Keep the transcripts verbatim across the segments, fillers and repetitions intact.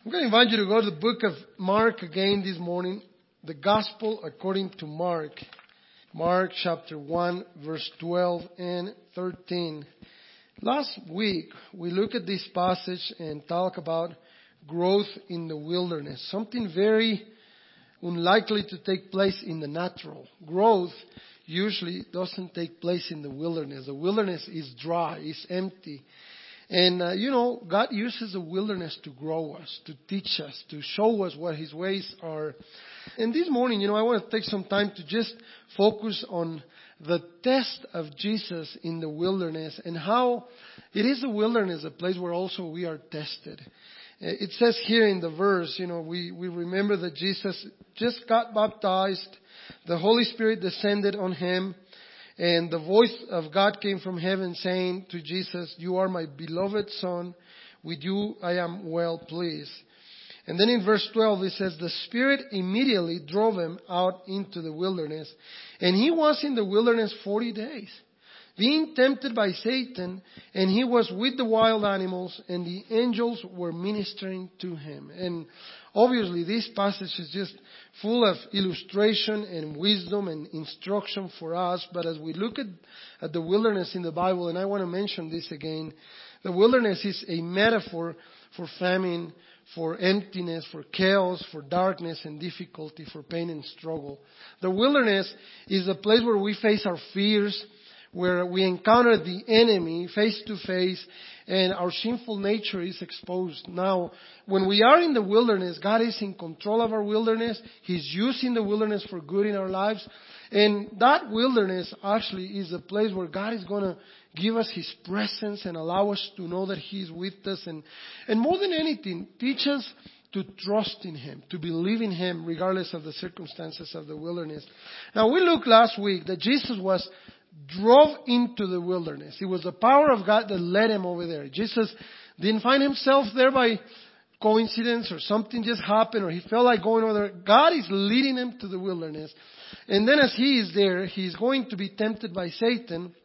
I'm going to invite you to go to the book of Mark again this morning. The Gospel according to Mark. Mark chapter one, verse twelve and thirteen. Last week, we looked at this passage and talked about growth in the wilderness. Something very unlikely to take place in the natural. Growth usually doesn't take place in the wilderness. The wilderness is dry, it's empty. And, uh, you know, God uses the wilderness to grow us, to teach us, to show us what His ways are. And this morning, you know, I want to take some time to just focus on the test of Jesus in the wilderness and how it is the wilderness, a place where also we are tested. It says here in the verse, you know, we, we remember that Jesus just got baptized. The Holy Spirit descended on Him. And the voice of God came from heaven saying to Jesus, "You are my beloved Son. With you I am well pleased." And then in verse twelve it says, "The Spirit immediately drove Him out into the wilderness. And He was in the wilderness forty days, being tempted by Satan. And He was with the wild animals, and the angels were ministering to Him." And obviously this passage is just full of illustration and wisdom and instruction for us. But as we look at, at the wilderness in the Bible, and I want to mention this again, the wilderness is a metaphor for famine, for emptiness, for chaos, for darkness and difficulty, for pain and struggle. The wilderness is a place where we face our fears, where we encounter the enemy face to face, and our sinful nature is exposed. Now, when we are in the wilderness, God is in control of our wilderness. He's using the wilderness for good in our lives. And that wilderness actually is a place where God is going to give us His presence and allow us to know that He is with us. And, and more than anything, teach us to trust in Him, to believe in Him regardless of the circumstances of the wilderness. Now, we looked last week that Jesus was drove into the wilderness. It was the power of God that led Him over there. Jesus didn't find Himself there by coincidence or something just happened or He felt like going over there. God is leading Him to the wilderness. And then as He is there, He's going to be tempted by Satan.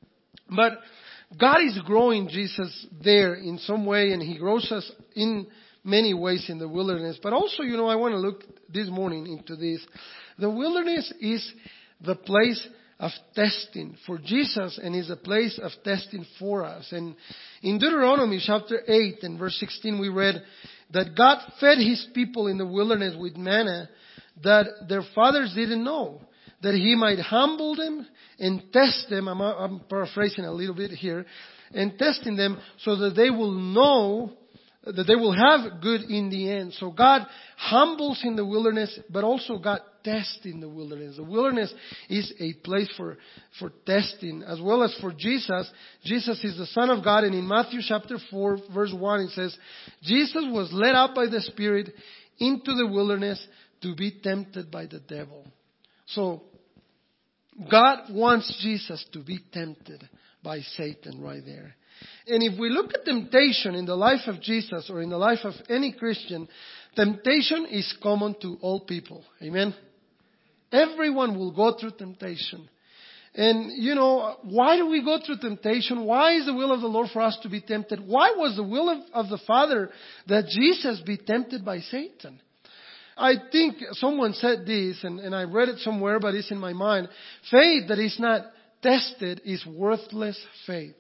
But God is growing Jesus there in some way, and He grows us in many ways in the wilderness. But also, you know, I want to look this morning into this. The wilderness is the place of testing for Jesus, and is a place of testing for us. And in Deuteronomy chapter eight and verse sixteen we read that God fed His people in the wilderness with manna that their fathers didn't know, that He might humble them and test them. I'm, I'm paraphrasing a little bit here, and testing them so that they will know that they will have good in the end. So God humbles in the wilderness, but also God tests in the wilderness. The wilderness is a place for, for testing, as well as for Jesus. Jesus is the Son of God, and in Matthew chapter four, verse one, it says, Jesus was led up by the Spirit into the wilderness to be tempted by the devil. So, God wants Jesus to be tempted by Satan right there. And if we look at temptation in the life of Jesus or in the life of any Christian, temptation is common to all people. Amen? Everyone will go through temptation. And, you know, why do we go through temptation? Why is the will of the Lord for us to be tempted? Why was the will of, of the Father that Jesus be tempted by Satan? I think someone said this, and, and I read it somewhere, but it's in my mind. Faith that is not tested is worthless faith.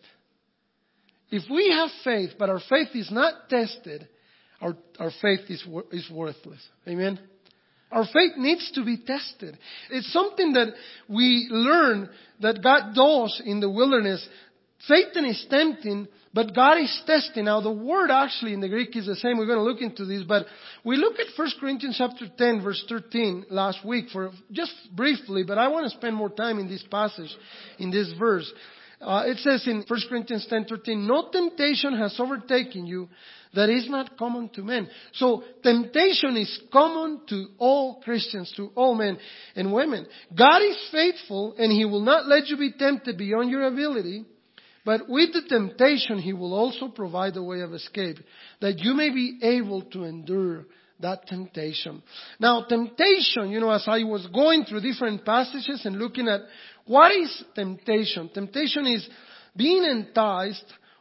If we have faith, but our faith is not tested, our, our faith is, is worthless. Amen? Our faith needs to be tested. It's something that we learn that God does in the wilderness. Satan is tempting, but God is testing. Now, the word actually in the Greek is the same. We're going to look into this, but we look at First Corinthians chapter ten, verse thirteen last week for just briefly, but I want to spend more time in this passage, in this verse. Uh, it says in First Corinthians ten thirteen, "No temptation has overtaken you that is not common to men." So temptation is common to all Christians, to all men and women. God is faithful, and He will not let you be tempted beyond your ability. But with the temptation, He will also provide a way of escape, that you may be able to endure that temptation. Now, temptation, you know, as I was going through different passages and looking at what is temptation. Temptation is being enticed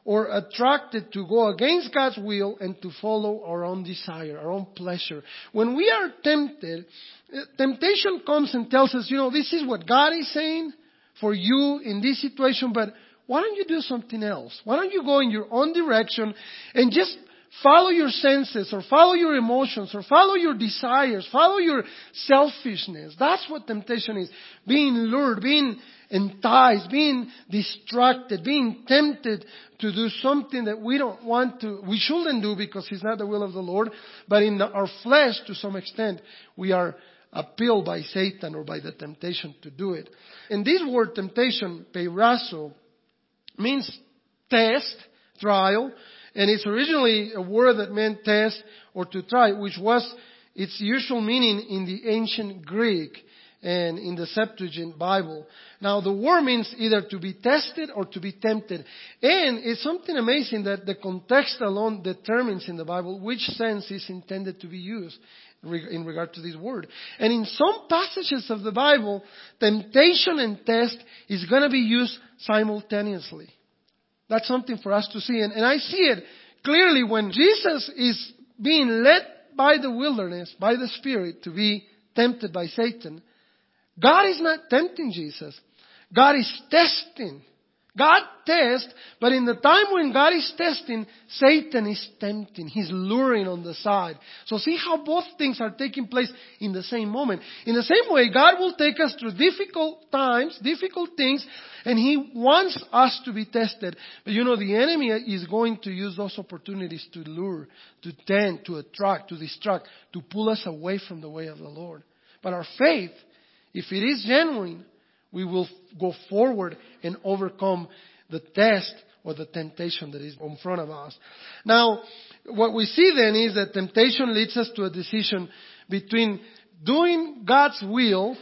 or attracted to go against God's will and to follow our own desire, our own pleasure. When we are tempted, temptation comes and tells us, you know, this is what God is saying for you in this situation, but why don't you do something else? Why don't you go in your own direction and just follow your senses or follow your emotions or follow your desires, follow your selfishness. That's what temptation is. Being lured, being enticed, being distracted, being tempted to do something that we don't want to, we shouldn't do because it's not the will of the Lord. But in the, our flesh, to some extent, we are appealed by Satan or by the temptation to do it. And this word temptation, peirazo, means test, trial. And it's originally a word that meant test or to try, which was its usual meaning in the ancient Greek and in the Septuagint Bible. Now, the word means either to be tested or to be tempted. And it's something amazing that the context alone determines in the Bible which sense is intended to be used in regard to this word. And in some passages of the Bible, temptation and test is going to be used simultaneously. That's something for us to see. And, and I see it clearly when Jesus is being led by the wilderness, by the Spirit, to be tempted by Satan. God is not tempting Jesus. God is testing. God tests, but in the time when God is testing, Satan is tempting. He's luring on the side. So see how both things are taking place in the same moment. In the same way, God will take us through difficult times, difficult things, and He wants us to be tested. But you know, the enemy is going to use those opportunities to lure, to tempt, to attract, to distract, to pull us away from the way of the Lord. But our faith, if it is genuine, we will go forward and overcome the test or the temptation that is in front of us. Now, what we see then is that temptation leads us to a decision between doing God's will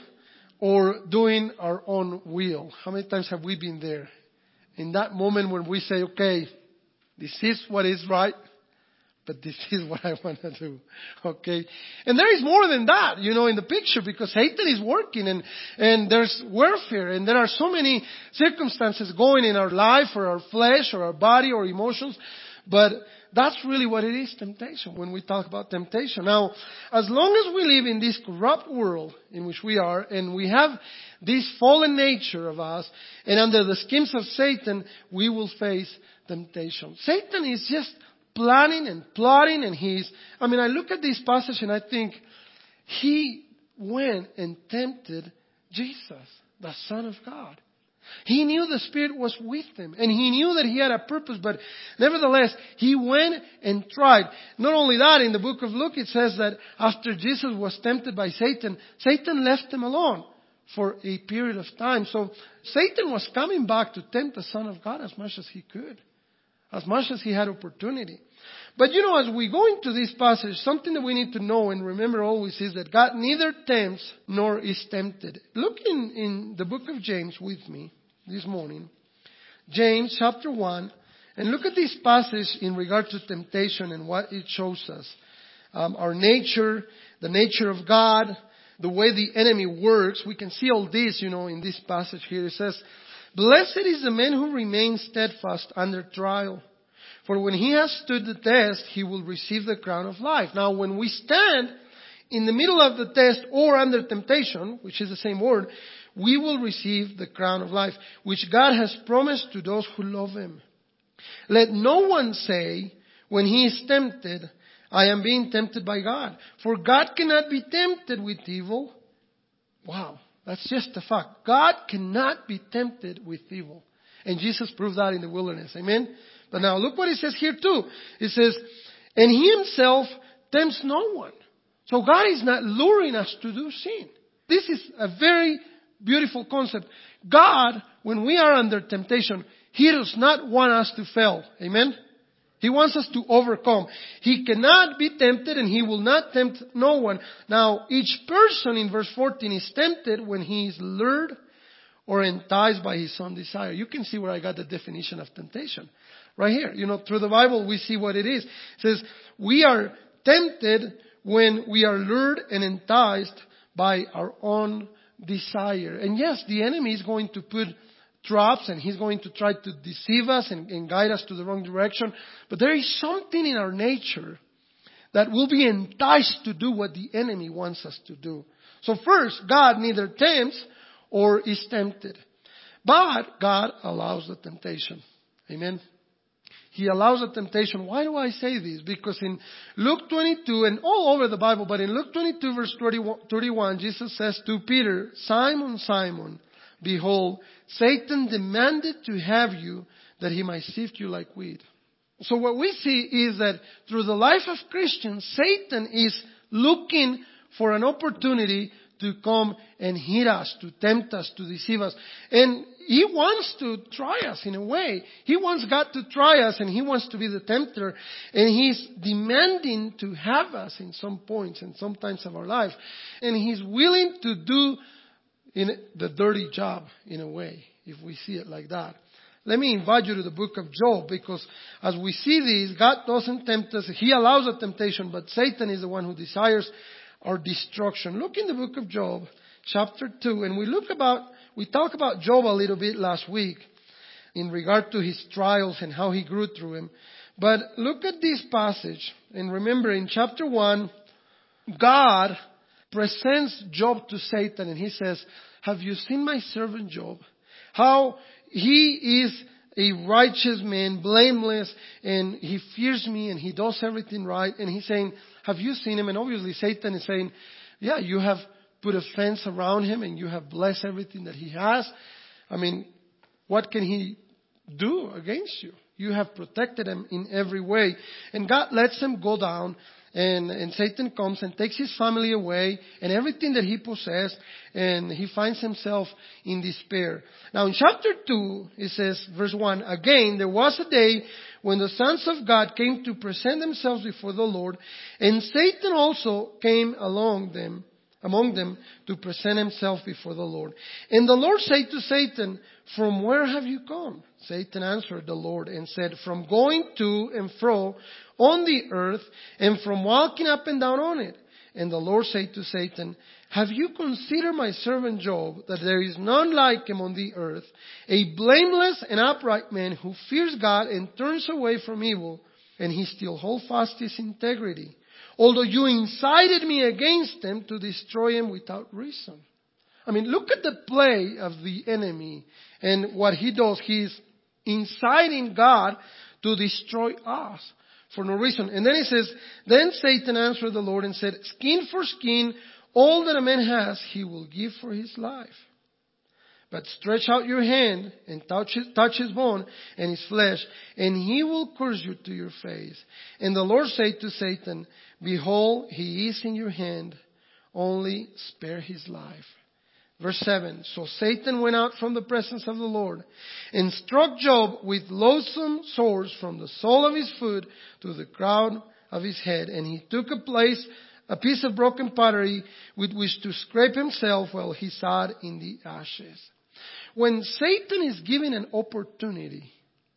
or doing our own will. How many times have we been there? In that moment when we say, okay, this is what is right, but this is what I want to do. Okay? And there is more than that, you know, in the picture, because Satan is working and, and there's warfare and there are so many circumstances going in our life or our flesh or our body or emotions. But that's really what it is, temptation, when we talk about temptation. Now, as long as we live in this corrupt world in which we are, and we have this fallen nature of us, and under the schemes of Satan, we will face temptation. Satan is just planning and plotting, and he's, I mean, I look at this passage and I think, he went and tempted Jesus, the Son of God. He knew the Spirit was with him, and he knew that he had a purpose, but nevertheless, he went and tried. Not only that, in the book of Luke, it says that after Jesus was tempted by Satan, Satan left him alone for a period of time. So Satan was coming back to tempt the Son of God as much as he could, as much as he had opportunity. But you know, as we go into this passage, something that we need to know and remember always is that God neither tempts nor is tempted. Look in, in the book of James with me this morning. James chapter one. And look at this passage in regard to temptation and what it shows us. Um, our nature, the nature of God, the way the enemy works. We can see all this, you know, in this passage here. It says, "Blessed is the man who remains steadfast under trial. For when he has stood the test, he will receive the crown of life." Now, when we stand in the middle of the test or under temptation, which is the same word, we will receive the crown of life, which God has promised to those who love Him. Let no one say, when he is tempted, I am being tempted by God. For God cannot be tempted with evil. Wow, that's just a fact. God cannot be tempted with evil. And Jesus proved that in the wilderness. Amen? But now look what it says here too. It says, and He Himself tempts no one. So God is not luring us to do sin. This is a very beautiful concept. God, when we are under temptation, He does not want us to fail. Amen? He wants us to overcome. He cannot be tempted and He will not tempt no one. Now, each person in verse fourteen is tempted when he is lured or enticed by his own desire. You can see where I got the definition of temptation. Right here. You know, through the Bible we see what it is. It says, we are tempted when we are lured and enticed by our own desire. And yes, the enemy is going to put traps and he's going to try to deceive us and, and guide us to the wrong direction. But there is something in our nature that will be enticed to do what the enemy wants us to do. So first, God neither tempts or is tempted. But God allows the temptation. Amen. He allows the temptation. Why do I say this? Because in Luke twenty-two, and all over the Bible, but in Luke twenty-two verse thirty-one, Jesus says to Peter, Simon, Simon, behold, Satan demanded to have you that he might sift you like wheat. So what we see is that through the life of Christians, Satan is looking for an opportunity to come and hit us, to tempt us, to deceive us. And he wants to try us in a way. He wants God to try us and he wants to be the tempter. And he's demanding to have us in some points and some times of our life. And he's willing to do in the dirty job in a way, if we see it like that. Let me invite you to the book of Job, because as we see this, God doesn't tempt us. He allows a temptation, but Satan is the one who desires our destruction. Look in the book of Job, chapter two, and we look about, we talked about Job a little bit last week in regard to his trials and how he grew through them. But look at this passage, and remember in chapter one, God presents Job to Satan, and he says, have you seen my servant Job? How he is a righteous man, blameless, and he fears me and he does everything right. And he's saying, have you seen him? And obviously Satan is saying, yeah, you have put a fence around him and you have blessed everything that he has. I mean, what can he do against you? You have protected him in every way. And God lets him go down. And, and Satan comes and takes his family away and everything that he possessed, and he finds himself in despair. Now in chapter two, it says, verse one, again, there was a day when the sons of God came to present themselves before the Lord, and Satan also came along them, among them to present himself before the Lord. And the Lord said to Satan, from where have you come? Satan answered the Lord and said, from going to and fro on the earth, and from walking up and down on it. And the Lord said to Satan, have you considered my servant Job, that there is none like him on the earth, a blameless and upright man who fears God and turns away from evil, and he still holds fast his integrity, although you incited me against him to destroy him without reason. I mean, look at the play of the enemy and what he does. He's inciting God to destroy us for no reason. And then he says, then Satan answered the Lord and said, skin for skin, all that a man has, he will give for his life. But stretch out your hand and touch his, touch his bone and his flesh, and he will curse you to your face. And the Lord said to Satan, behold, he is in your hand, only spare his life. Verse seven, so Satan went out from the presence of the Lord and struck Job with loathsome sores from the sole of his foot to the crown of his head. And he took a place, a piece of broken pottery with which to scrape himself while he sat in the ashes. When Satan is given an opportunity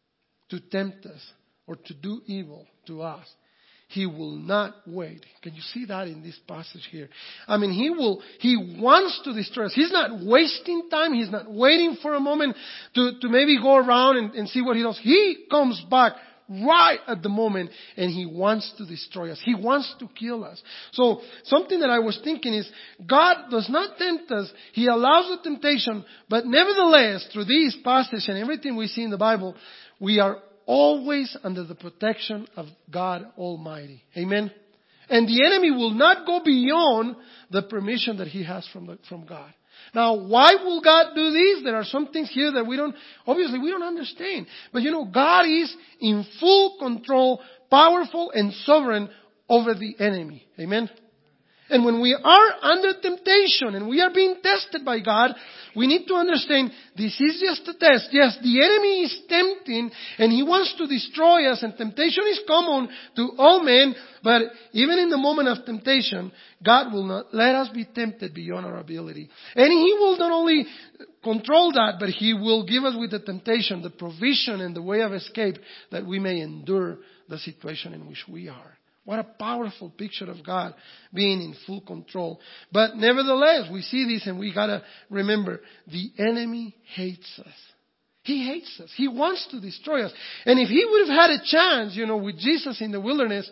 to tempt us or to do evil to us, he will not wait. Can you see that in this passage here? I mean, he will, he wants to destroy us. He's not wasting time. He's not waiting for a moment to, to maybe go around and, and see what he does. He comes back right at the moment and he wants to destroy us. He wants to kill us. So something that I was thinking is, God does not tempt us. He allows the temptation, but nevertheless, through this passage and everything we see in the Bible, we are always under the protection of God Almighty. Amen. And the enemy will not go beyond the permission that he has from the, from God. Now, why will God do this? There are some things here that we don't, obviously we don't understand. But you know, God is in full control, powerful and sovereign over the enemy. Amen. And when we are under temptation and we are being tested by God, we need to understand this is just a test. Yes, the enemy is tempting and he wants to destroy us, and temptation is common to all men. But even in the moment of temptation, God will not let us be tempted beyond our ability. And he will not only control that, but he will give us with the temptation the provision and the way of escape that we may endure the situation in which we are. What a powerful picture of God being in full control. But nevertheless, we see this and we gotta remember, the enemy hates us. He hates us. He wants to destroy us. And if he would have had a chance, you know, with Jesus in the wilderness,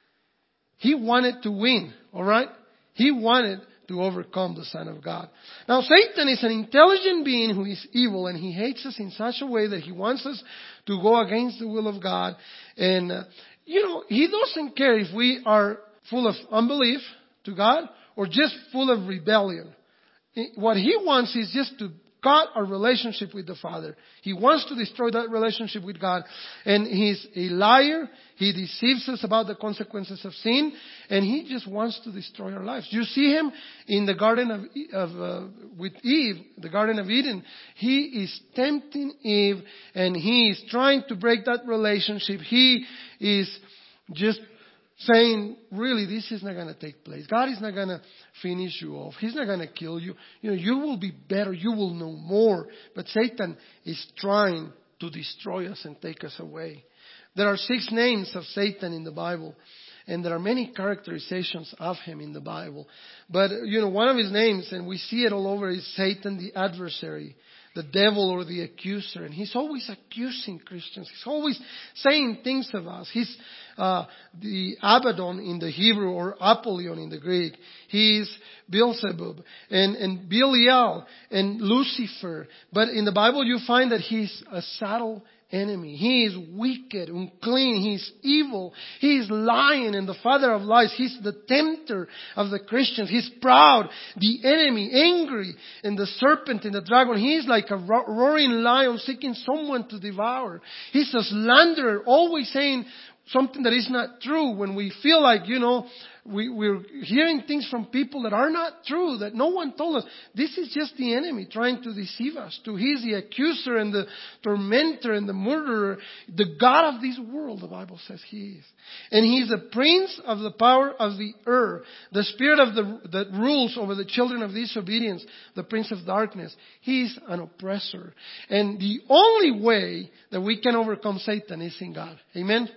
he wanted to win, all right? He wanted to overcome the Son of God. Now, Satan is an intelligent being who is evil, and he hates us in such a way that he wants us to go against the will of God. And, uh, you know, he doesn't care if we are full of unbelief to God or just full of rebellion. What he wants is just to cut our relationship with the Father. He wants to destroy that relationship with God. And he's a liar. He deceives us about the consequences of sin. And he just wants to destroy our lives. You see him in the Garden of, of uh, with Eve, the Garden of Eden. He is tempting Eve, and he is trying to break that relationship. He is just saying, really, this is not going to take place. God is not going to finish you off. He's not going to kill you. You know, you will be better. You will know more. But Satan is trying to destroy us and take us away. There are six names of Satan in the Bible. And there are many characterizations of him in the Bible. But, you know, one of his names, and we see it all over, is Satan the adversary. The devil or the accuser. And he's always accusing Christians. He's always saying things of us. He's uh, the Abaddon in the Hebrew, or Apollyon in the Greek. He's Beelzebub and, and Belial and Lucifer. But in the Bible you find that he's a subtle enemy. He is wicked, unclean. He's evil. He is lying and the father of lies. He's the tempter of the Christians. He's proud, the enemy, angry, and the serpent and the dragon. He is like a roaring lion seeking someone to devour. He's a slanderer, always saying something that is not true when we feel like, you know, We, we're hearing things from people that are not true, that no one told us. This is just the enemy trying to deceive us. To He's the accuser and the tormentor and the murderer, the God of this world, the Bible says He is. And He's the prince of the power of the earth, the spirit of the that rules over the children of disobedience, the prince of darkness. He's an oppressor. And the only way that we can overcome Satan is in God. Amen?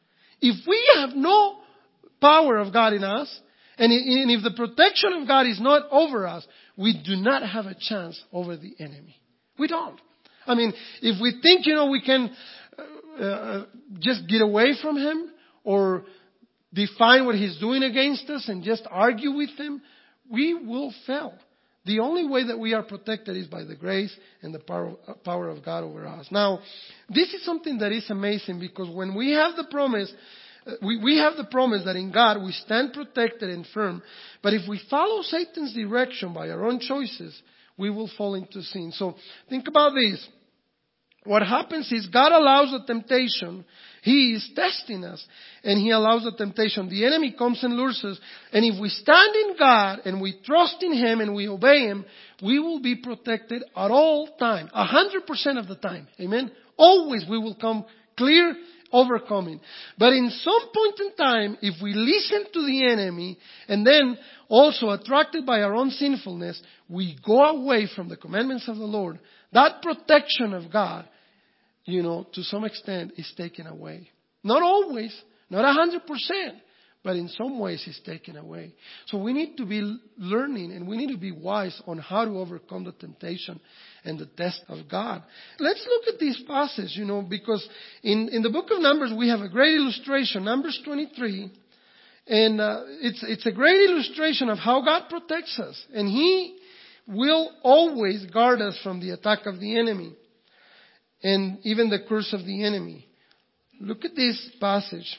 If we have no power of God in us, and if the protection of God is not over us, we do not have a chance over the enemy. We don't. I mean, if we think, you know, we can uh, uh, just get away from him or define what he's doing against us and just argue with him, we will fail. The only way that we are protected is by the grace and the power, power of God over us. Now, this is something that is amazing, because when we have the promise, We, we have the promise that in God we stand protected and firm. But if we follow Satan's direction by our own choices, we will fall into sin. So think about this. What happens is God allows the temptation. He is testing us, and He allows the temptation. The enemy comes and lures us. And if we stand in God and we trust in Him and we obey Him, we will be protected at all time. A hundred percent of the time. Amen? Always we will come clear, overcoming. But in some point in time, if we listen to the enemy and then also attracted by our own sinfulness, we go away from the commandments of the Lord, that protection of God, you know, to some extent is taken away. Not always, not a hundred percent, but in some ways it's taken away. So we need to be learning, and we need to be wise on how to overcome the temptation and the test of God. Let's look at this passage, you know, because in, in the book of Numbers we have a great illustration, Numbers twenty-three, and uh, it's it's a great illustration of how God protects us, and He will always guard us from the attack of the enemy and even the curse of the enemy. Look at this passage.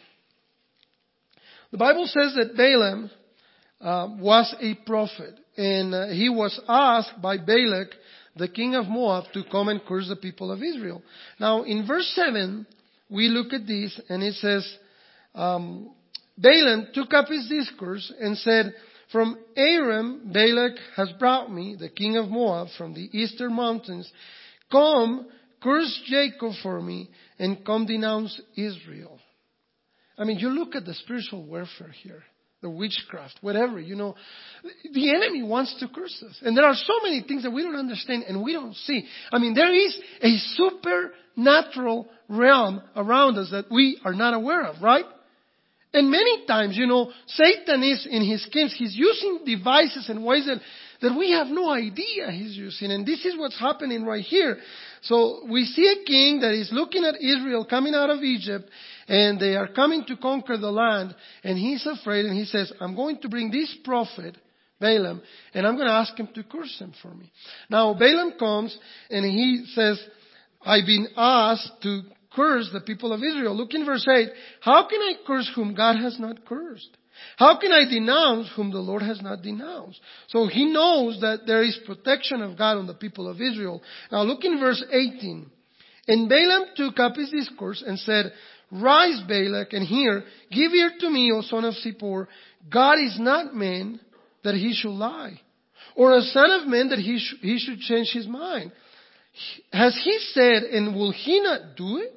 The Bible says that Balaam uh, was a prophet, and uh, he was asked by Balak, the king of Moab, to come and curse the people of Israel. Now, in verse seven, we look at this, and it says, um, Balaam took up his discourse and said, "From Aram, Balak has brought me, the king of Moab, from the eastern mountains. Come, curse Jacob for me, and come denounce Israel." I mean, you look at the spiritual warfare here, the witchcraft, whatever, you know. The enemy wants to curse us. And there are so many things that we don't understand and we don't see. I mean, there is a supernatural realm around us that we are not aware of, right? And many times, you know, Satan is in his schemes. He's using devices and ways that, that we have no idea he's using. And this is what's happening right here. So we see a king that is looking at Israel coming out of Egypt, and they are coming to conquer the land, and he's afraid, and he says, I'm going to bring this prophet, Balaam, and I'm going to ask him to curse them for me. Now Balaam comes, and he says, I've been asked to curse the people of Israel. Look in verse eight. How can I curse whom God has not cursed? How can I denounce whom the Lord has not denounced? So he knows that there is protection of God on the people of Israel. Now look in verse eighteen. And Balaam took up his discourse and said, Rise, Balak, and hear, give ear to me, O son of Zippor. God is not man that he should lie, or a son of man that he, sh- he should change his mind. Has he said, and will he not do it?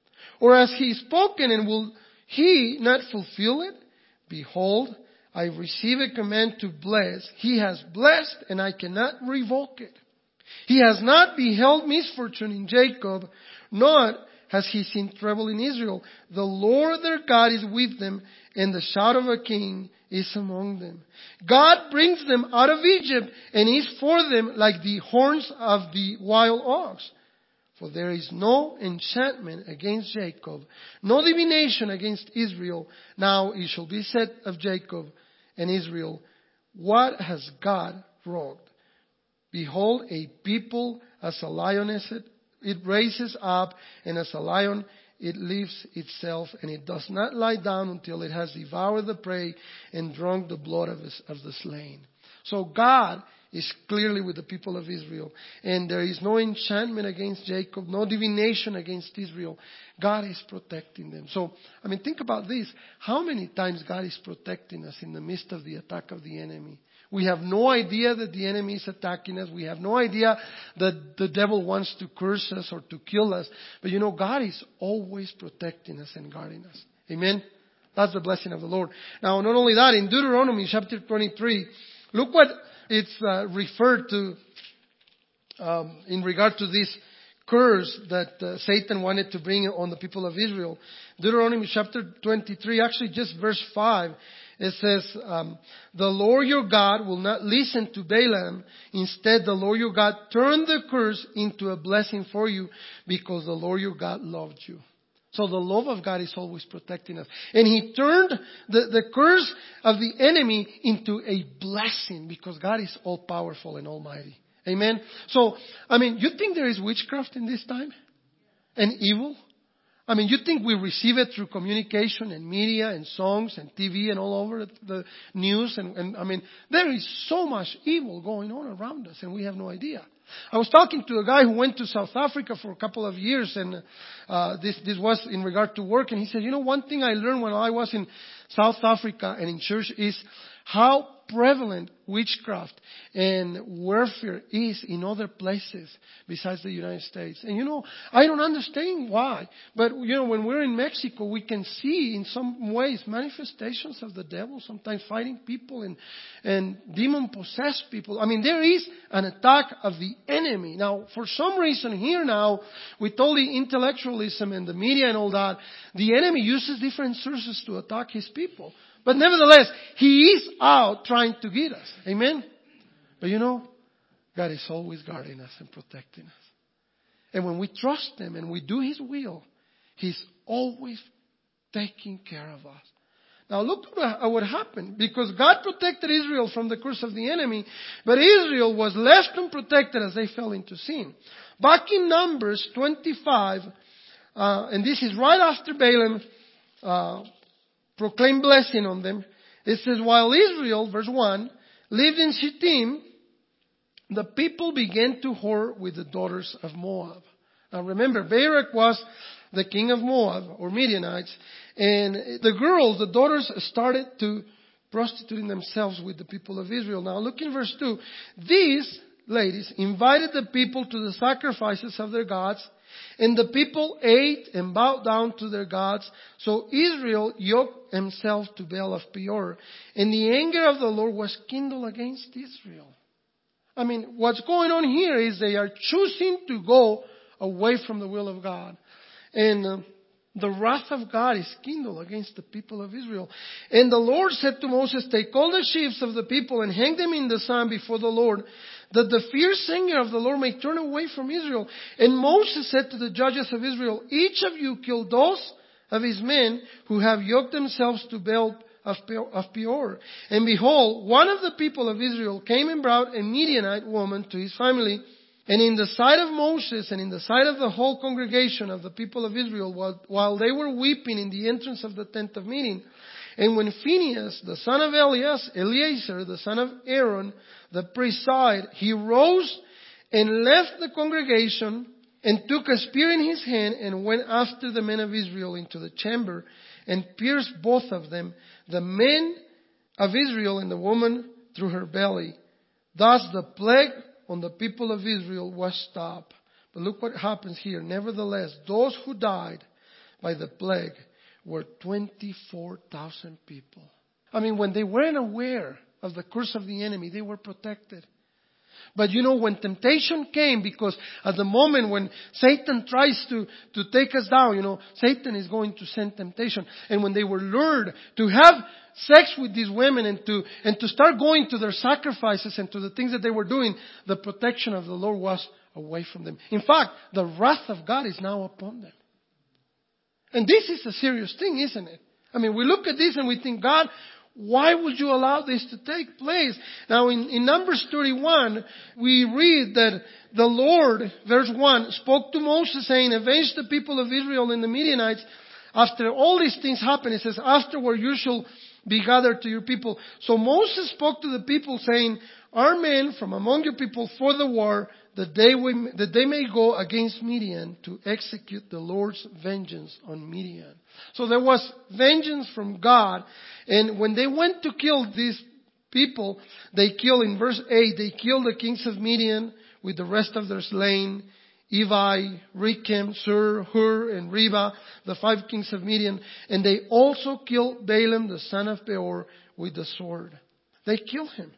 Or has he spoken, and will he not fulfill it? Behold, I receive a command to bless. He has blessed, and I cannot revoke it. He has not beheld misfortune in Jacob, nor has he seen trouble in Israel. The Lord their God is with them, and the shout of a king is among them. God brings them out of Egypt, and is for them like the horns of the wild ox. For there is no enchantment against Jacob, no divination against Israel. Now it shall be said of Jacob and Israel, what has God wrought? Behold, a people as a lioness, it, it raises up, and as a lion it lifts itself, and it does not lie down until it has devoured the prey and drunk the blood of, his, of the slain. So God is clearly with the people of Israel. And there is no enchantment against Jacob, no divination against Israel. God is protecting them. So, I mean, think about this. How many times God is protecting us in the midst of the attack of the enemy? We have no idea that the enemy is attacking us. We have no idea that the devil wants to curse us or to kill us. But you know, God is always protecting us and guarding us. Amen? That's the blessing of the Lord. Now, not only that, in Deuteronomy chapter twenty-three, look what it's uh, referred to um, in regard to this curse that uh, Satan wanted to bring on the people of Israel. Deuteronomy chapter twenty-three, actually just verse five, it says, um, the Lord your God will not listen to Balaam. Instead, the Lord your God turned the curse into a blessing for you, because the Lord your God loved you. So the love of God is always protecting us. And He turned the, the curse of the enemy into a blessing, because God is all powerful and almighty. Amen. So, I mean, you think there is witchcraft in this time? And evil? I mean, you think we receive it through communication and media and songs and T V and all over the news? And, and I mean, there is so much evil going on around us, and we have no idea. I was talking to a guy who went to South Africa for a couple of years, and uh, this this was in regard to work. And he said, you know, one thing I learned when I was in South Africa and in church is how prevalent witchcraft and warfare is in other places besides the United States. And you know, I don't understand why. But you know, when we're in Mexico, we can see in some ways manifestations of the devil, sometimes fighting people and, and demon-possessed people. I mean, there is an attack of the enemy. Now, for some reason here now, with all the intellectualism and the media and all that, the enemy uses different sources to attack his people. But nevertheless, he is out trying to get us. Amen? But you know, God is always guarding us and protecting us. And when we trust Him and we do His will, He's always taking care of us. Now look at what happened. Because God protected Israel from the curse of the enemy, but Israel was left unprotected as they fell into sin. Back in Numbers twenty-five, uh, and this is right after Balaam uh, proclaim blessing on them. It says, while Israel, verse one, lived in Shittim, the people began to whore with the daughters of Moab. Now remember, Barak was the king of Moab, or Midianites, and the girls, the daughters, started to prostitute themselves with the people of Israel. Now look in verse two. These ladies invited the people to the sacrifices of their gods, and the people ate and bowed down to their gods. So Israel yoked himself to Baal of Peor. And the anger of the Lord was kindled against Israel. I mean, what's going on here is they are choosing to go away from the will of God. And uh, the wrath of God is kindled against the people of Israel. And the Lord said to Moses, take all the chiefs of the people and hang them in the sun before the Lord, that the fierce anger of the Lord may turn away from Israel. And Moses said to the judges of Israel, each of you kill those of his men who have yoked themselves to Baal of Peor. And behold, one of the people of Israel came and brought a Midianite woman to his family. And in the sight of Moses and in the sight of the whole congregation of the people of Israel, while, while they were weeping in the entrance of the tent of meeting, and when Phinehas, the son of Elias, Eleazar, the son of Aaron, the priest saw it, he rose and left the congregation and took a spear in his hand and went after the men of Israel into the chamber and pierced both of them, the men of Israel and the woman through her belly. Thus the plague on the people of Israel was stopped. But look what happens here. Nevertheless, those who died by the plague were twenty-four thousand people. I mean, when they weren't aware of the curse of the enemy, they were protected. But you know, when temptation came, because at the moment when Satan tries to, to take us down, you know, Satan is going to send temptation. And when they were lured to have sex with these women and to, and to start going to their sacrifices and to the things that they were doing, the protection of the Lord was away from them. In fact, the wrath of God is now upon them. And this is a serious thing, isn't it? I mean, we look at this and we think, God, why would you allow this to take place? Now in, in Numbers thirty-one, we read that the Lord, verse one, spoke to Moses saying, avenge the people of Israel and the Midianites. After all these things happened, it says, afterward you shall be gathered to your people. So Moses spoke to the people saying, our men from among your people for the war, that they, will, that they may go against Midian to execute the Lord's vengeance on Midian. So there was vengeance from God. And when they went to kill these people, they killed, in verse eight, they killed the kings of Midian with the rest of their slain. Evi, Rechem, Sur, Hur, and Reba, the five kings of Midian. And they also killed Balaam, the son of Beor, with the sword. They killed him.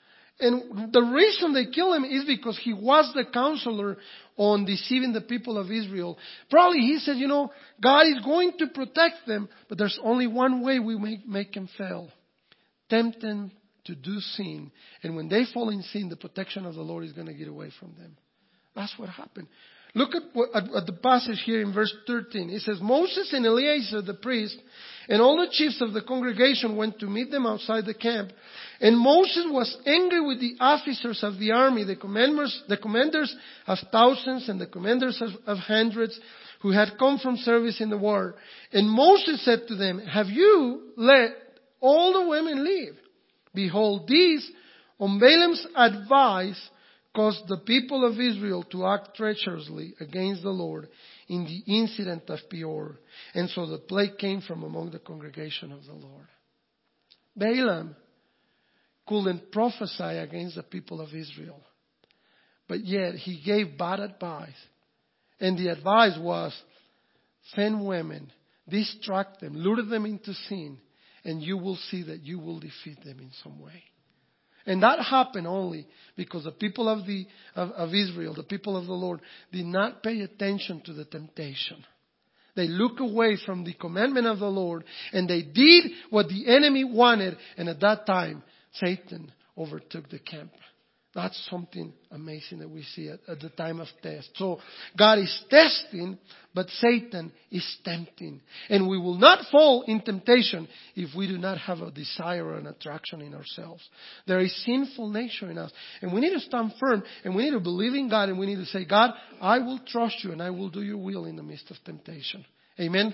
And the reason they killed him is because he was the counselor on deceiving the people of Israel. Probably he said, you know, God is going to protect them, but there's only one way we make, make them fail. Tempt them to do sin. And when they fall in sin, the protection of the Lord is going to get away from them. That's what happened. Look at, what, at, at the passage here in verse thirteen. It says, Moses and Eleazar the priest and all the chiefs of the congregation went to meet them outside the camp. And Moses was angry with the officers of the army, the commanders, the commanders of thousands and the commanders of, of hundreds who had come from service in the war. And Moses said to them, have you let all the women leave? Behold, these, on Balaam's advice, caused the people of Israel to act treacherously against the Lord in the incident of Peor. And so the plague came from among the congregation of the Lord. Balaam couldn't prophesy against the people of Israel. But yet he gave bad advice. And the advice was, send women, distract them, lure them into sin, and you will see that you will defeat them in some way. And that happened only because the people of the of, of Israel, the people of the Lord, did not pay attention to the temptation. They looked away from the commandment of the Lord and they did what the enemy wanted. And at that time, Satan overtook the camp. That's something amazing that we see at, at the time of test. So God is testing, but Satan is tempting. And we will not fall in temptation if we do not have a desire or an attraction in ourselves. There is sinful nature in us. And we need to stand firm and we need to believe in God and we need to say, God, I will trust you and I will do your will in the midst of temptation. Amen.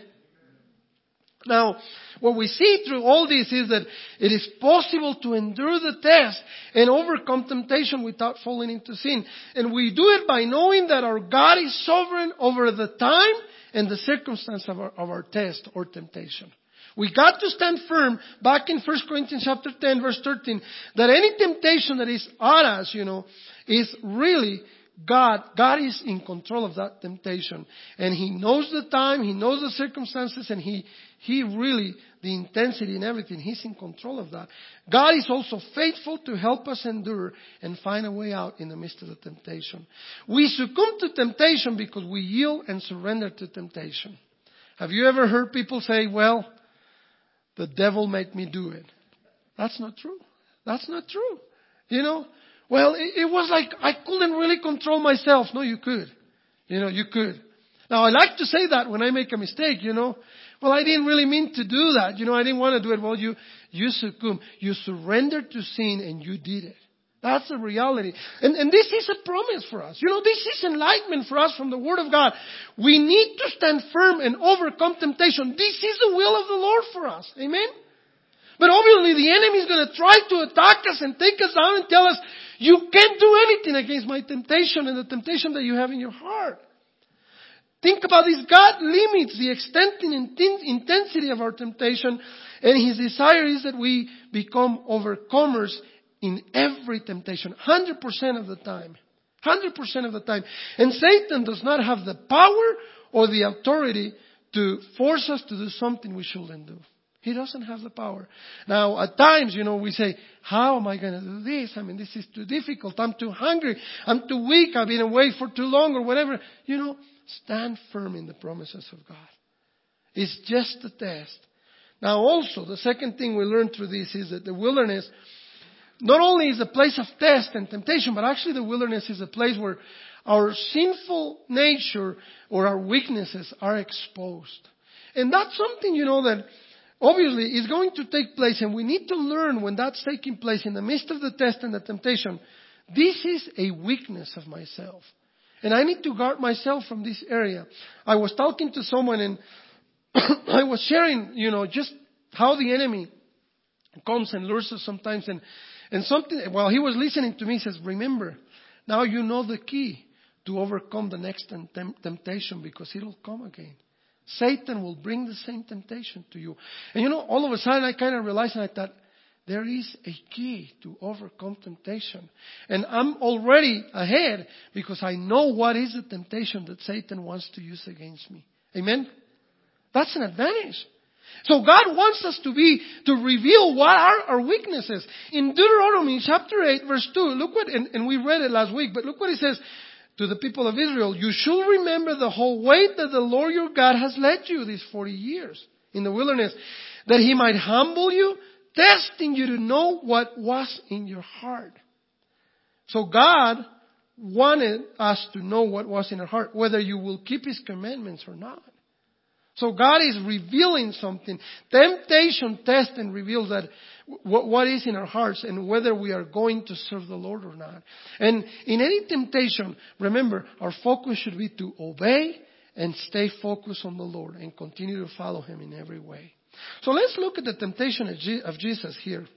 Now, what we see through all this is that it is possible to endure the test and overcome temptation without falling into sin. And we do it by knowing that our God is sovereign over the time and the circumstance of our, of our test or temptation. We got to stand firm back in First Corinthians chapter ten, verse thirteen, that any temptation that is at us, you know, is really God, God is in control of that temptation. And He knows the time, He knows the circumstances, and He, He really, the intensity and everything, He's in control of that. God is also faithful to help us endure and find a way out in the midst of the temptation. We succumb to temptation because we yield and surrender to temptation. Have you ever heard people say, well, the devil made me do it? That's not true. That's not true. You know, well, it, it was like I couldn't really control myself. No, you could. You know, you could. Now, I like to say that when I make a mistake, you know. Well, I didn't really mean to do that. You know, I didn't want to do it. Well, you, you succumb. You surrendered to sin and you did it. That's the reality. And, and this is a promise for us. You know, this is enlightenment for us from the Word of God. We need to stand firm and overcome temptation. This is the will of the Lord for us. Amen? But obviously the enemy is going to try to attack us and take us down and tell us, you can't do anything against my temptation and the temptation that you have in your heart. Think about this. God limits the extent and intensity of our temptation, and His desire is that we become overcomers in every temptation, one hundred percent of the time. one hundred percent of the time. And Satan does not have the power or the authority to force us to do something we shouldn't do. He doesn't have the power. Now, at times, you know, we say, how am I going to do this? I mean, this is too difficult. I'm too hungry. I'm too weak. I've been away for too long or whatever. You know, stand firm in the promises of God. It's just a test. Now, also, the second thing we learn through this is that the wilderness not only is a place of test and temptation, but actually the wilderness is a place where our sinful nature or our weaknesses are exposed. And that's something, you know, that obviously is going to take place, and we need to learn when that's taking place in the midst of the test and the temptation. This is a weakness of myself. And I need to guard myself from this area. I was talking to someone and I was sharing, you know, just how the enemy comes and lures us sometimes. And, and something, while he was listening to me, he says, remember, now you know the key to overcome the next temptation, because it'll come again. Satan will bring the same temptation to you. And you know, all of a sudden I kind of realized, and I thought, there is a key to overcome temptation. And I'm already ahead because I know what is the temptation that Satan wants to use against me. Amen? That's an advantage. So God wants us to be, to reveal what are our weaknesses. In Deuteronomy chapter eight verse two, look what, and, and we read it last week, but look what it says to the people of Israel. You should remember the whole way that the Lord your God has led you these forty years in the wilderness, that He might humble you, testing you to know what was in your heart. So God wanted us to know what was in our heart, whether you will keep His commandments or not. So God is revealing something. Temptation tests and reveals that what is in our hearts and whether we are going to serve the Lord or not. And in any temptation, remember, our focus should be to obey and stay focused on the Lord and continue to follow Him in every way. So let's look at the temptation of Jesus here.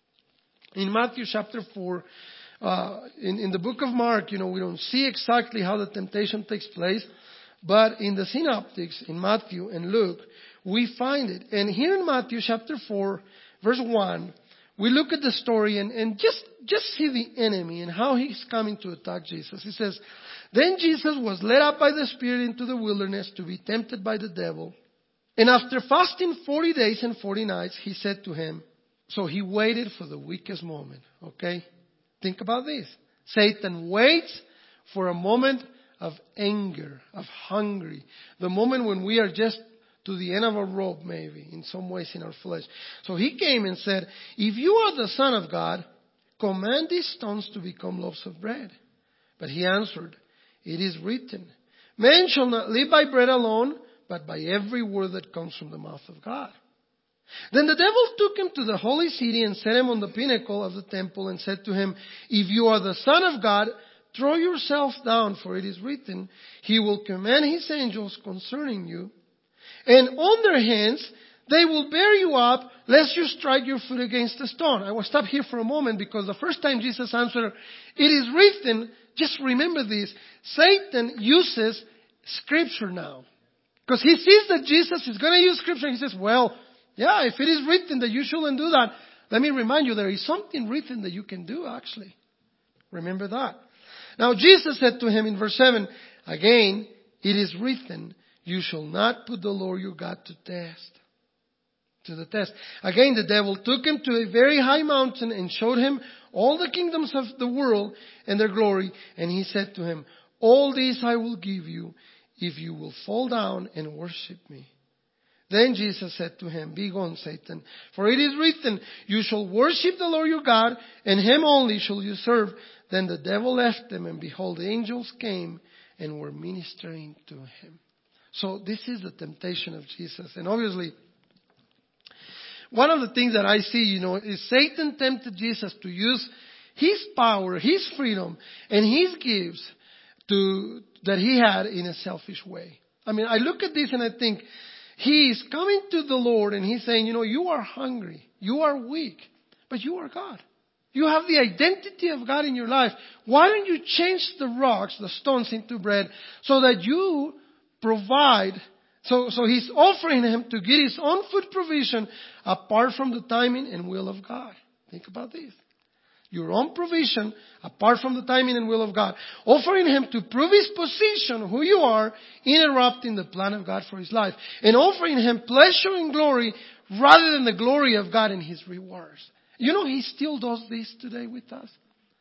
In Matthew chapter four, uh, in, in the book of Mark, you know, we don't see exactly how the temptation takes place. But in the synoptics, in Matthew and Luke, we find it. And here in Matthew chapter four, verse one, we look at the story and, and just, just see the enemy and how he's coming to attack Jesus. He says, then Jesus was led up by the Spirit into the wilderness to be tempted by the devil. And after fasting forty days and forty nights, He said to him, so He waited for the weakest moment. Okay? Think about this. Satan waits for a moment of anger, of hungry. The moment when we are just to the end of a rope, maybe, in some ways in our flesh. So He came and said, if you are the Son of God, command these stones to become loaves of bread. But He answered, it is written, man shall not live by bread alone, but by every word that comes from the mouth of God. Then the devil took him to the holy city and set him on the pinnacle of the temple and said to him, if you are the Son of God, throw yourself down, for it is written, He will command His angels concerning you, and on their hands they will bear you up, lest you strike your foot against a stone. I will stop here for a moment, because the first time Jesus answered, it is written, just remember this, Satan uses Scripture now. Because he sees that Jesus is going to use Scripture. He says, well, yeah, if it is written that you shouldn't do that, let me remind you, there is something written that you can do, actually. Remember that. Now Jesus said to him in verse seven, again, it is written, you shall not put the Lord your God to test. To the test. Again, the devil took him to a very high mountain and showed him all the kingdoms of the world and their glory. And He said to him, all these I will give you if you will fall down and worship me. Then Jesus said to him, "Be gone, Satan, for it is written, you shall worship the Lord your God, and him only shall you serve." Then the devil left him, and behold, angels came and were ministering to him. So this is the temptation of Jesus. And obviously, one of the things that I see, you know, is Satan tempted Jesus to use his power, his freedom, and his gifts to, that he had in a selfish way. I mean, I look at this and I think, he is coming to the Lord and he's saying, you know, you are hungry, you are weak, but you are God. You have the identity of God in your life. Why don't you change the rocks, the stones into bread, so that you provide. So, so he's offering him to get his own food provision apart from the timing and will of God. Think about this. Your own provision apart from the timing and will of God. Offering him to prove his position, who you are, interrupting the plan of God for his life. And offering him pleasure and glory rather than the glory of God and his rewards. You know, he still does this today with us.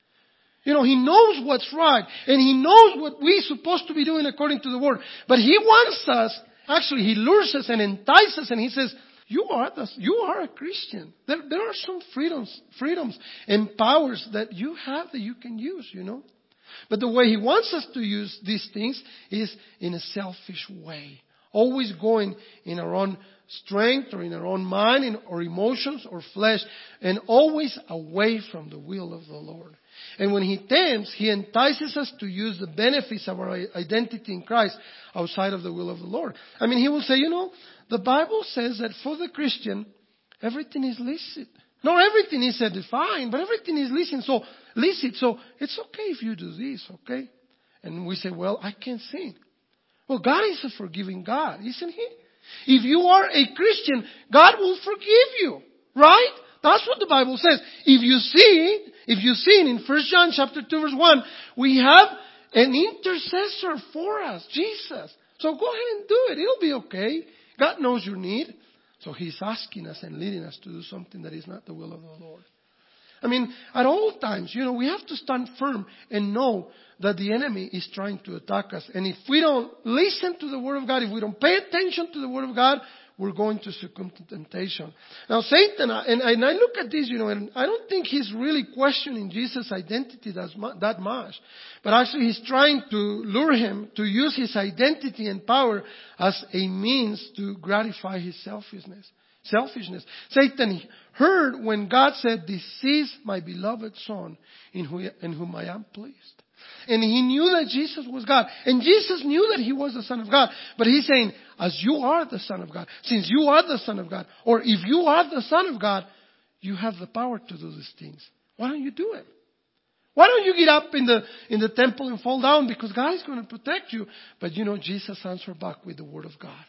You know, he knows what's right. And he knows what we're supposed to be doing according to the word. But he wants us, actually he lures us and entices us and he says, You are the, you are a Christian. There, there are some freedoms, freedoms and powers that you have that you can use, you know. But the way he wants us to use these things is in a selfish way. Always going in our own strength or in our own mind in, or emotions or flesh. And always away from the will of the Lord. And when he tempts, he entices us to use the benefits of our identity in Christ outside of the will of the Lord. I mean, he will say, you know, the Bible says that for the Christian, everything is licit. Not everything is defined, but everything is licit. So, licit. So, it's okay if you do this, okay? And we say, well, I can't sin. Well, God is a forgiving God, isn't he? If you are a Christian, God will forgive you. Right? That's what the Bible says. If you sin, if you sin in First John chapter two verse one, we have an intercessor for us, Jesus. So go ahead and do it. It'll be okay. God knows your need. So he's asking us and leading us to do something that is not the will of the Lord. I mean, at all times, you know, we have to stand firm and know that the enemy is trying to attack us. And if we don't listen to the Word of God, if we don't pay attention to the Word of God, we're going to succumb to temptation. Now, Satan, and, and I look at this, you know, and I don't think he's really questioning Jesus' identity that much. But actually, he's trying to lure him to use his identity and power as a means to gratify his selfishness. Selfishness. Satan heard when God said, "This is my beloved Son, in whom, in whom I am pleased." And he knew that Jesus was God. And Jesus knew that he was the Son of God. But he's saying, as you are the Son of God, since you are the Son of God, or if you are the Son of God, you have the power to do these things. Why don't you do it? Why don't you get up in the in the temple and fall down? Because God is going to protect you. But you know, Jesus answered back with the Word of God.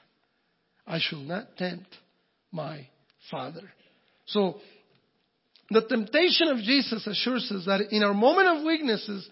I shall not tempt my Father. So, the temptation of Jesus assures us that in our moment of weaknesses,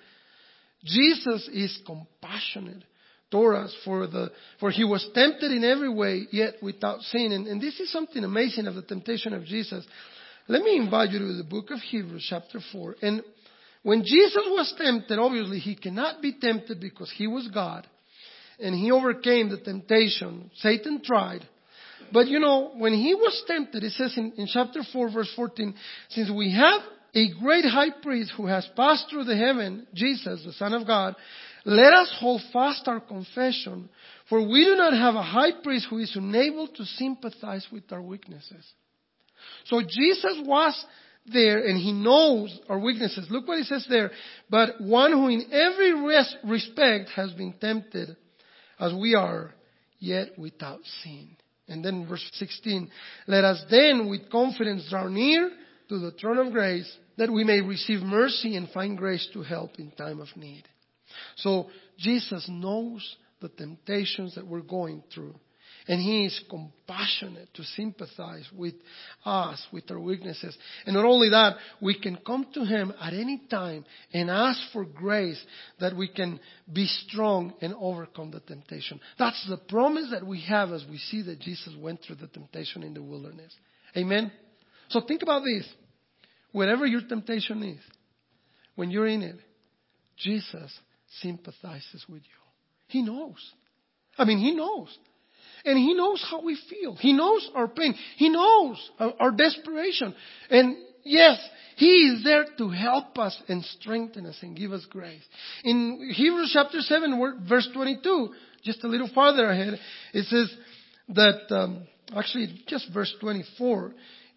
Jesus is compassionate toward us, for the for he was tempted in every way, yet without sin. And, and this is something amazing of the temptation of Jesus. Let me invite you to the book of Hebrews chapter four. And when Jesus was tempted, obviously he cannot be tempted because he was God. And he overcame the temptation. Satan tried. But you know, when he was tempted, it says in, in chapter four, verse fourteen, since we have a great high priest who has passed through the heaven, Jesus, the Son of God, let us hold fast our confession, for we do not have a high priest who is unable to sympathize with our weaknesses. So Jesus was there and he knows our weaknesses. Look what he says there. But one who in every res- respect has been tempted as we are, yet without sin. And then verse sixteen, let us then with confidence draw near to the throne of grace, that we may receive mercy and find grace to help in time of need. So Jesus knows the temptations that we're going through. And he is compassionate to sympathize with us, with our weaknesses. And not only that, we can come to him at any time and ask for grace that we can be strong and overcome the temptation. That's the promise that we have as we see that Jesus went through the temptation in the wilderness. Amen? So think about this. Whatever your temptation is, when you're in it, Jesus sympathizes with you. He knows. I mean, he knows. And He knows how we feel. He knows our pain. He knows our, our desperation. And yes, He is there to help us and strengthen us and give us grace. In Hebrews chapter seven, verse twenty-two, just a little farther ahead, it says that, um, actually just verse twenty-four,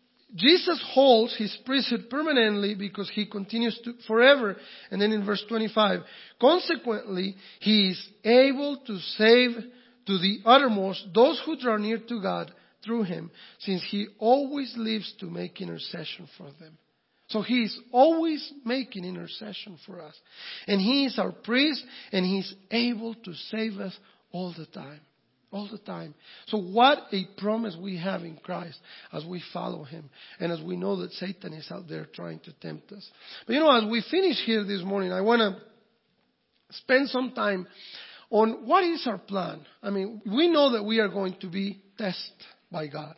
Jesus holds His priesthood permanently because He continues to forever. And then in verse twenty-five, consequently, He is able to save to the uttermost those who draw near to God through Him, since He always lives to make intercession for them. So He is always making intercession for us. And He is our priest, and He's able to save us all the time. All the time. So what a promise we have in Christ as we follow Him and as we know that Satan is out there trying to tempt us. But you know, as we finish here this morning, I want to spend some time on what is our plan. I mean, we know that we are going to be tested by God.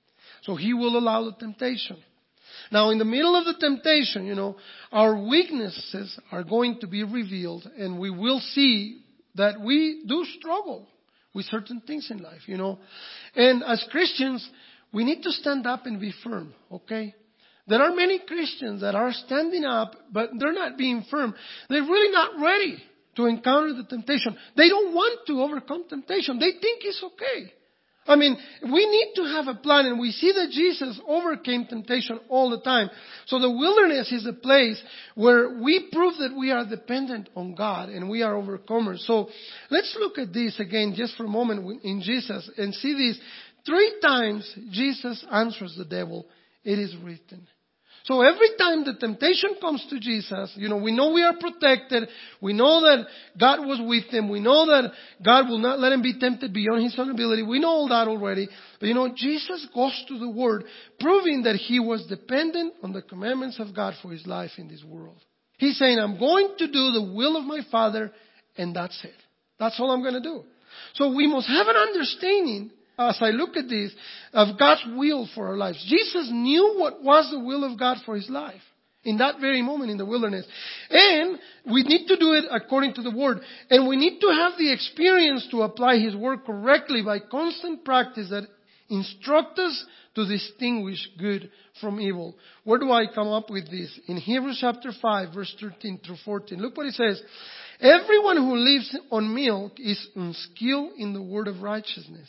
So He will allow the temptation. Now, in the middle of the temptation, you know, our weaknesses are going to be revealed, and we will see that we do struggle with certain things in life, you know. And as Christians, we need to stand up and be firm, okay? There are many Christians that are standing up, but they're not being firm. They're really not ready to encounter the temptation. They don't want to overcome temptation. They think it's okay. I mean, we need to have a plan, and we see that Jesus overcame temptation all the time. So the wilderness is a place where we prove that we are dependent on God and we are overcomers. So let's look at this again just for a moment in Jesus and see this. Three times Jesus answers the devil, "It is written." So every time the temptation comes to Jesus, you know, we know we are protected. We know that God was with Him. We know that God will not let Him be tempted beyond His own ability. We know all that already. But you know, Jesus goes to the Word, proving that He was dependent on the commandments of God for His life in this world. He's saying, I'm going to do the will of my Father, and that's it. That's all I'm going to do. So we must have an understanding, as I look at this, of God's will for our lives. Jesus knew what was the will of God for His life in that very moment in the wilderness. And we need to do it according to the Word. And we need to have the experience to apply His Word correctly by constant practice that instructs us to distinguish good from evil. Where do I come up with this? In Hebrews chapter five, verse thirteen through fourteen. Look what it says. Everyone who lives on milk is unskilled in the word of righteousness,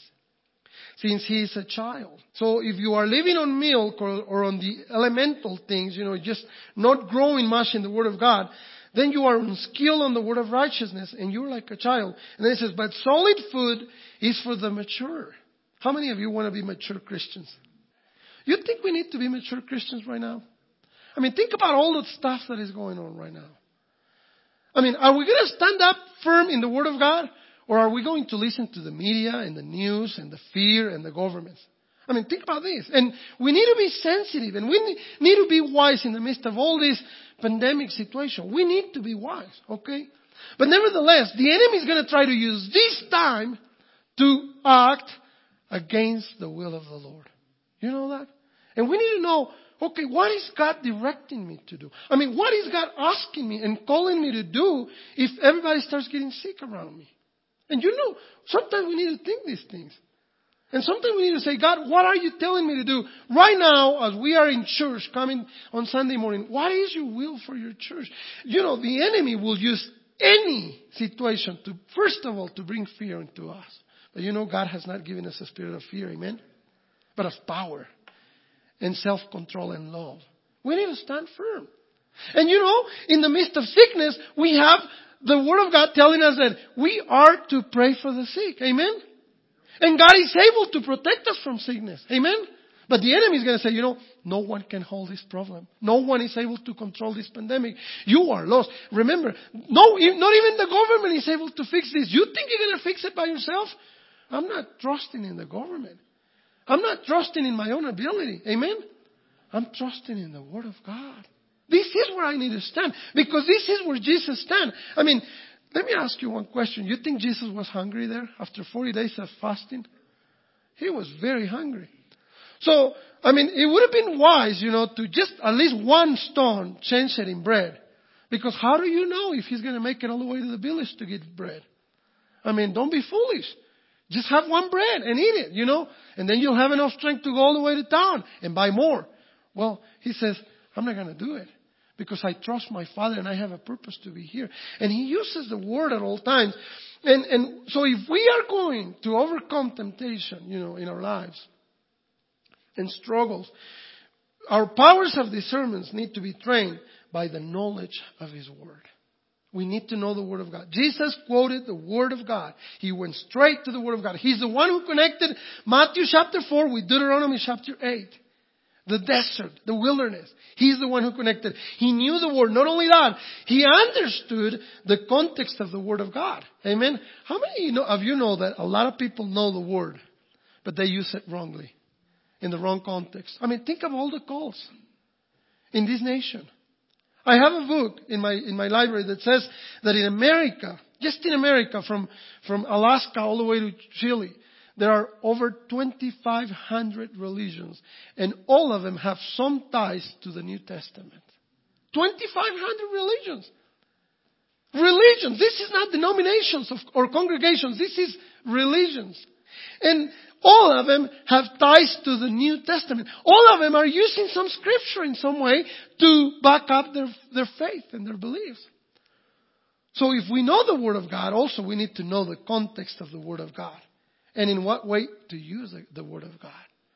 since he is a child. So if you are living on milk or, or on the elemental things, you know, just not growing much in the Word of God, then you are unskilled on the Word of righteousness and you're like a child. And then it says, but solid food is for the mature. How many of you want to be mature Christians? You think we need to be mature Christians right now? I mean, think about all the stuff that is going on right now. I mean, are we going to stand up firm in the Word of God? Or are we going to listen to the media and the news and the fear and the governments? I mean, think about this. And we need to be sensitive and we need to be wise in the midst of all this pandemic situation. We need to be wise, okay? But nevertheless, the enemy is going to try to use this time to act against the will of the Lord. You know that? And we need to know, okay, what is God directing me to do? I mean, what is God asking me and calling me to do if everybody starts getting sick around me? And you know, sometimes we need to think these things. And sometimes we need to say, God, what are you telling me to do right now as we are in church coming on Sunday morning? What is your will for your church? You know, the enemy will use any situation to, first of all, to bring fear into us. But you know, God has not given us a spirit of fear, amen? But of power and self-control and love. We need to stand firm. And you know, in the midst of sickness, we have the Word of God telling us that we are to pray for the sick. Amen? And God is able to protect us from sickness. Amen? But the enemy is going to say, you know, no one can hold this problem. No one is able to control this pandemic. You are lost. Remember, no, not even the government is able to fix this. You think you're going to fix it by yourself? I'm not trusting in the government. I'm not trusting in my own ability. Amen? I'm trusting in the Word of God. This is where I need to stand, because this is where Jesus stands. I mean, let me ask you one question. You think Jesus was hungry there after forty days of fasting? He was very hungry. So, I mean, it would have been wise, you know, to just at least one stone change it in bread. Because how do you know if he's going to make it all the way to the village to get bread? I mean, don't be foolish. Just have one bread and eat it, you know. And then you'll have enough strength to go all the way to town and buy more. Well, he says, I'm not going to do it. Because I trust my Father and I have a purpose to be here. And he uses the word at all times. And, and so if we are going to overcome temptation, you know, in our lives and struggles, our powers of discernment need to be trained by the knowledge of his word. We need to know the word of God. Jesus quoted the word of God. He went straight to the word of God. He's the one who connected Matthew chapter four with Deuteronomy chapter eight. The desert, the wilderness. He's the one who connected. He knew the word. Not only that, he understood the context of the word of God. Amen. How many of you know that a lot of people know the word, but they use it wrongly, in the wrong context? I mean, think of all the calls in this nation. I have a book in my in my library that says that in America, just in America, from from Alaska all the way to Chile, there are over twenty-five hundred religions, and all of them have some ties to the New Testament. twenty-five hundred religions. Religions. This is not denominations of, or congregations. This is religions. And all of them have ties to the New Testament. All of them are using some scripture in some way to back up their, their faith and their beliefs. So if we know the Word of God, also we need to know the context of the Word of God. And in what way to use the, the Word of God.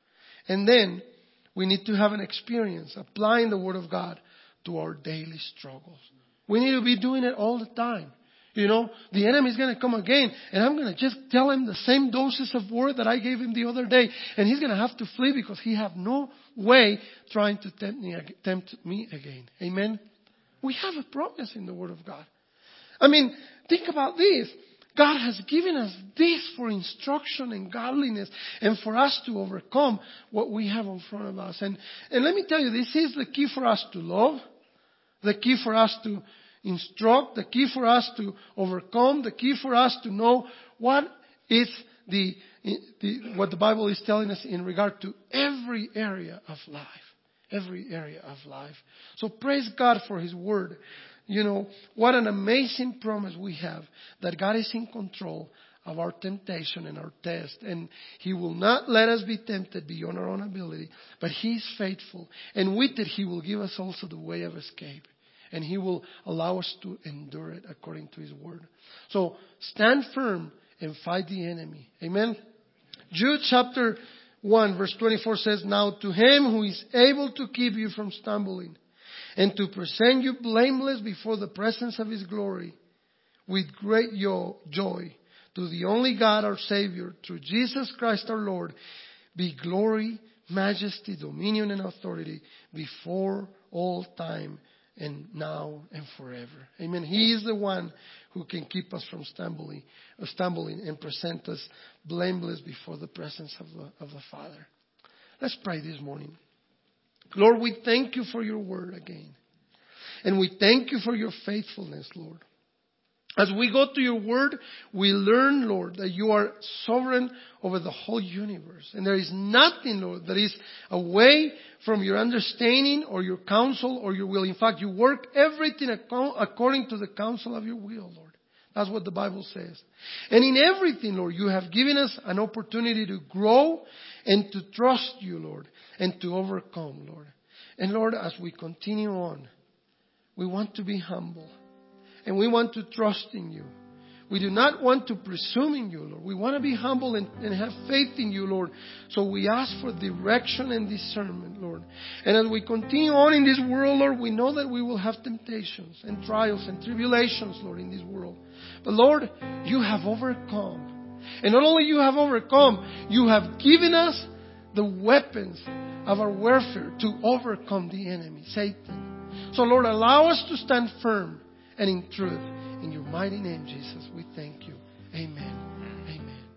And then we need to have an experience applying the Word of God to our daily struggles. We need to be doing it all the time. You know, the enemy is going to come again, and I'm going to just tell him the same doses of word that I gave him the other day, and he's going to have to flee because he have no way trying to tempt me, tempt me again. Amen? We have a promise in the Word of God. I mean, think about this. God has given us this for instruction and godliness and for us to overcome what we have in front of us. And, and let me tell you, this is the key for us to love, the key for us to instruct, the key for us to overcome, the key for us to know what is the, the what the Bible is telling us in regard to every area of life. Every area of life. So praise God for His Word. You know, what an amazing promise we have that God is in control of our temptation and our test. And He will not let us be tempted beyond our own ability, but He is faithful. And with it, He will give us also the way of escape. And He will allow us to endure it according to His Word. So stand firm and fight the enemy. Amen. Jude chapter one verse twenty-four says, "Now to Him who is able to keep you from stumbling and to present you blameless before the presence of His glory with great joy, to the only God our Savior, through Jesus Christ our Lord, be glory, majesty, dominion, and authority before all time and now and forever." Amen. He is the one who can keep us from stumbling, stumbling and present us blameless before the presence of the, of the Father. Let's pray this morning. Lord, we thank You for Your Word again. And we thank You for Your faithfulness, Lord. As we go to Your Word, we learn, Lord, that You are sovereign over the whole universe. And there is nothing, Lord, that is away from Your understanding or Your counsel or Your will. In fact, You work everything according to the counsel of Your will, Lord. That's what the Bible says. And in everything, Lord, You have given us an opportunity to grow and to trust You, Lord, and to overcome, Lord. And Lord, as we continue on, we want to be humble. And we want to trust in You. We do not want to presume in You, Lord. We want to be humble and, and have faith in You, Lord. So we ask for direction and discernment, Lord. And as we continue on in this world, Lord, we know that we will have temptations and trials and tribulations, Lord, in this world. But Lord, You have overcome. And not only You have overcome, You have given us the weapons of our warfare to overcome the enemy, Satan. So Lord, allow us to stand firm and in truth. In Your mighty name, Jesus, we thank You.